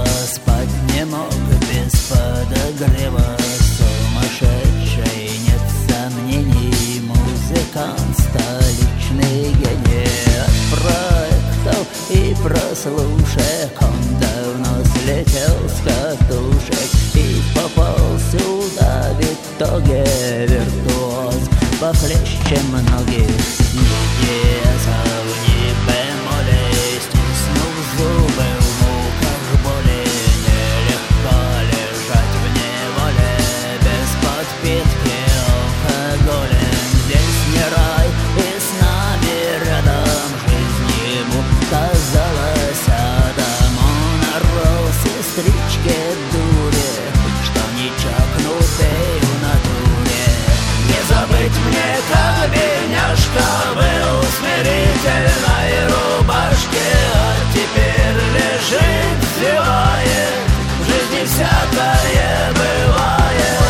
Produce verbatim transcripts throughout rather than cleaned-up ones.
его спать не мог без подогрева. Сумасшедший, нет сомнений, музыкант, столичный гений. От проектов и прослушек он давно слетел с катушек и попал сюда в итоге виртуоз похлеще многих ни диезов, ни бемолей. Стиснув зубы в муках боли, нелегко лежать в неволе без подпитки алкоголем. Здесь не рай, и с нами рядом жизнь ему казалась адом. Он орал сестричке дуре, что не чокнутый в натуре. Не забыть мне, как бедняжка был в смирительной рубашке, а теперь лежит, зевает, в жизни всякое бывает.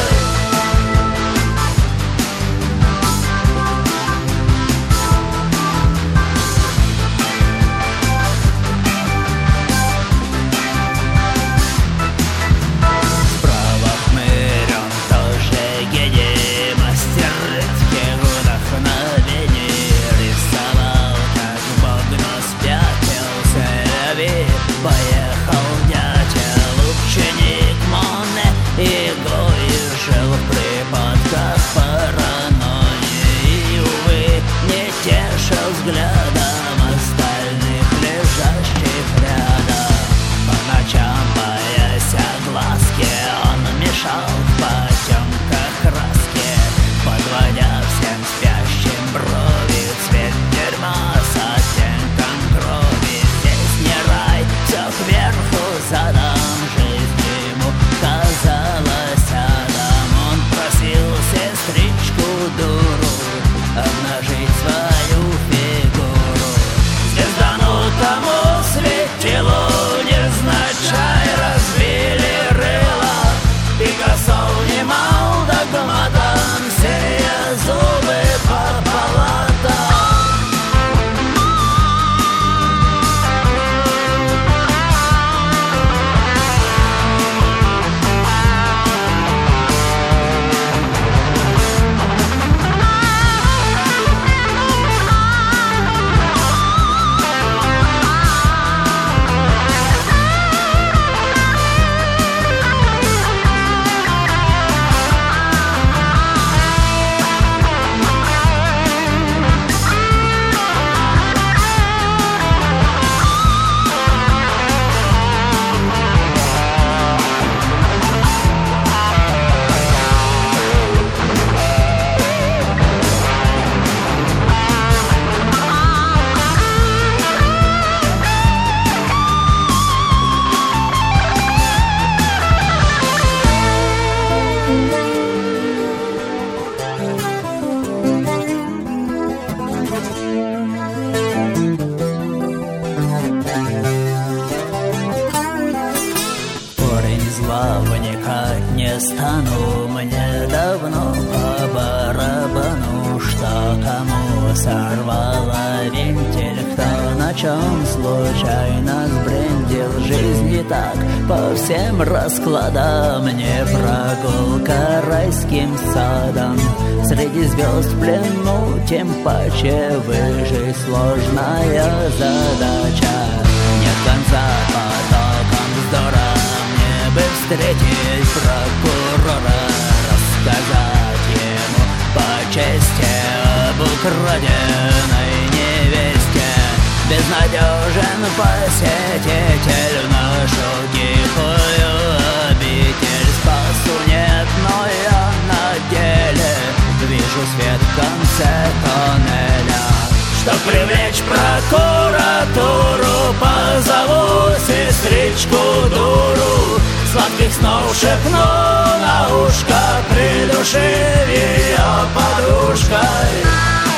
Справа хмырь, он тоже гений, мастер редких вдохновений. Рисовал, как бог, но спятился, Леви. Поехал дятел, ученик Моне, и Гои жил в припадках паранойи. И, увы, не тешил взглядом остальных, лежащих рядом. По ночам, боясь огласки, он мешал в потемках краски, подводя всем спящим брови в цвет дерьма с оттенком крови. Здесь не рай, все кверху задом, жизнь ему казалась адом. Он просил сестричку дуру обнажить свою фигуру. Звезданутому светилу невзначай разбили рыло. Пикассо внимал догматом, сея зубы по палатам. Корень зла вникать не стану, мне давно по барабану, что кому сорвало вентиль, кто на чем случайно сбрендил. Жизнь и так по всем раскладам, не прогулка райским садом. Среди звезд в плену, тем паче выжить сложная задача. Нет конца потоком вздора, мне бы встретить прокурора, рассказать ему по чести об украденной невесте. Безнадежен посетитель в нашу тихую обитель. Спасу нет, но я на деле вижу свет в конце тоннеля. Чтоб привлечь прокуратуру, позову сестричку дуру. Сладких снов шепну на ушко, придушив ее подушкой.